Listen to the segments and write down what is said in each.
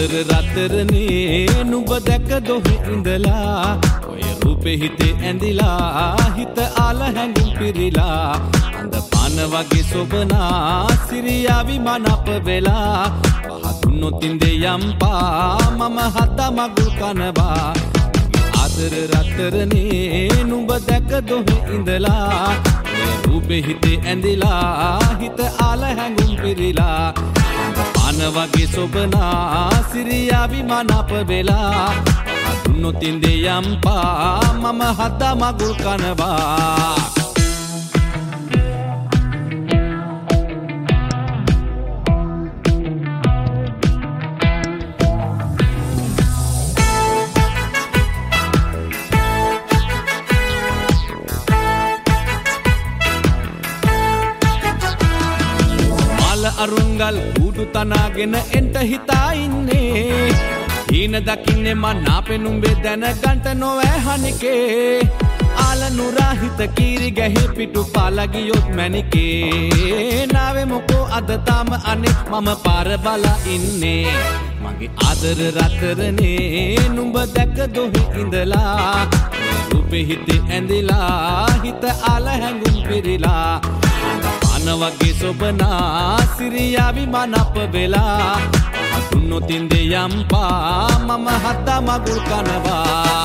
ආදර රතරනේ නුඹ දැක දොහි ඉඳලා ඔය රූපේ හිතේ ඇඳිලා හිත ආල හැඟුම් පිරිලා අඳ පාන වගේ සොබනා සිරියාවි මනප වෙලා පහදුන්නොත් ඉඳේ යම්පා මම හත මගුල් කනවා ආදර රතරනේ නුඹ දැක දොහි ඉඳලා ඔය රූපේ හිතේ ඇඳිලා හිත ආල හැඟුම් පිරිලා පාන වගේ සොබනා සිරියාවි මනප වෙලා දුන්නොත් ඉඳේ යම්පා මම හත මගුල් කනවා අරුංගල් කුඩු තනාගෙන එන්ට හිතා ඉන්නේ හීන දකින්නේ මනා පෙනුම්බේ දැනගන්ට නොවෑ හනිකේ ආල නුරා හිත කීරි ගැහි පිටු පාලා ගියොත් මැනිකේ නාවේ මොකෝ අද තාම අනේ මම පාර බලා ඉන්නේ මගේ ආදර රතරනේ නුඹ දැක දොහි ඉඳලා රූපේ හිතේ ඇඳිලා හිත ආල හැඟුම් පිරිලා වගේ සොබනා සිරියාවි මනප වෙලා දුන්නොත් ඉඳේ යම්පා මම හත මගුල් කනවා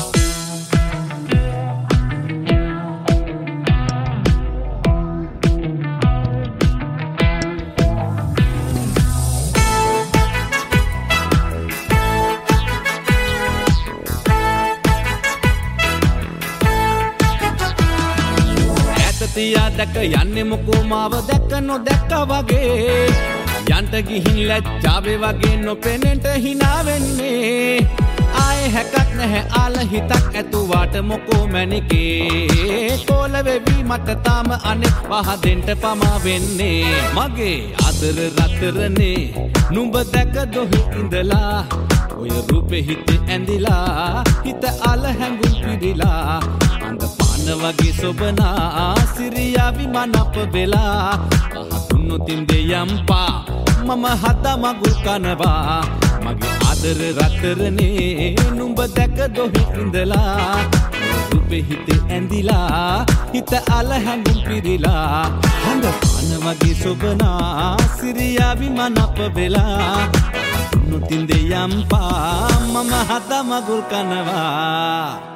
තියා දැක යන්නේ මොකෝ මාව දැක නොදැක්ක වගේ යන්ට ගිහින් ලැජ්ජාවේ වගේ නොපෙනෙන්ට hina වෙන්නේ ආයේ හැකක් නැහැ ආල හිතක් ඇතුවාට මොකෝ මැනිකේ කොල වෙවි මට තාම අනේ පහදෙන්ට පමා වෙන්නේ මගේ ආදර රතරනේ නුඹ දැක දොහි ඉඳලා ඔය රූපේ හිතේ ඇඳිලා හිත ආල හැඟුම් පිරිලා වගේ සොබනා සිරියාවි මනප වෙලා පහදුන්නොත් ඉඳේ යම්පා මම හත මගුල් කනවා මගේ ආදර රතරනේ නුඹ දැක දොහි ඉඳලා රූපේ හිතේ ඇඳිලා හිත ආල හැඟුම් පිරිලා හඳ පාන වගේ සොබනා සිරියාවි මනප වෙලා පහදුන්නොත් ඉඳේ යම්පා මම හත මගුල් කනවා